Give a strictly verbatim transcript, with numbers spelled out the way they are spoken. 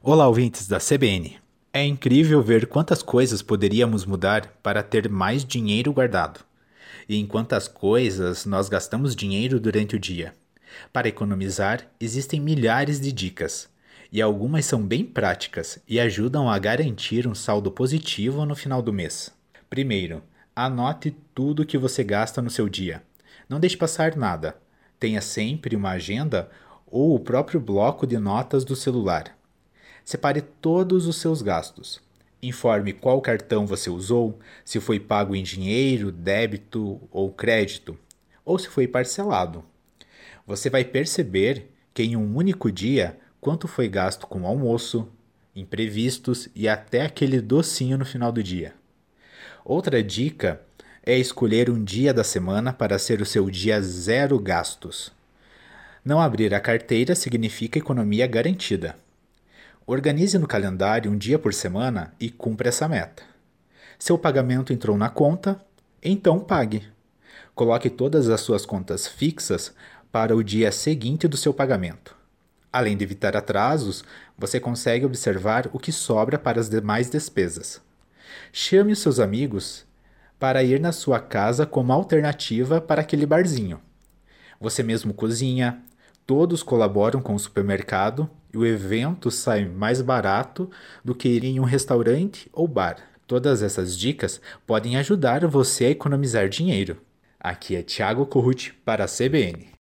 Olá, ouvintes da C B N. É incrível ver quantas coisas poderíamos mudar para ter mais dinheiro guardado. E em quantas coisas nós gastamos dinheiro durante o dia. Para economizar, existem milhares de dicas. E algumas são bem práticas e ajudam a garantir um saldo positivo no final do mês. Primeiro, anote tudo que você gasta no seu dia. Não deixe passar nada. Tenha sempre uma agenda ou o próprio bloco de notas do celular. Separe todos os seus gastos. Informe qual cartão você usou, se foi pago em dinheiro, débito ou crédito, ou se foi parcelado. Você vai perceber que em um único dia quanto foi gasto com almoço, imprevistos e até aquele docinho no final do dia. Outra dica é escolher um dia da semana para ser o seu dia zero gastos. Não abrir a carteira significa economia garantida. Organize no calendário um dia por semana e cumpra essa meta. Seu pagamento entrou na conta, então pague. Coloque todas as suas contas fixas para o dia seguinte do seu pagamento. Além de evitar atrasos, você consegue observar o que sobra para as demais despesas. Chame os seus amigos para ir na sua casa como alternativa para aquele barzinho. Você mesmo cozinha, todos colaboram com o supermercado e o evento sai mais barato do que ir em um restaurante ou bar. Todas essas dicas podem ajudar você a economizar dinheiro. Aqui é Thiago Corruti para a C B N.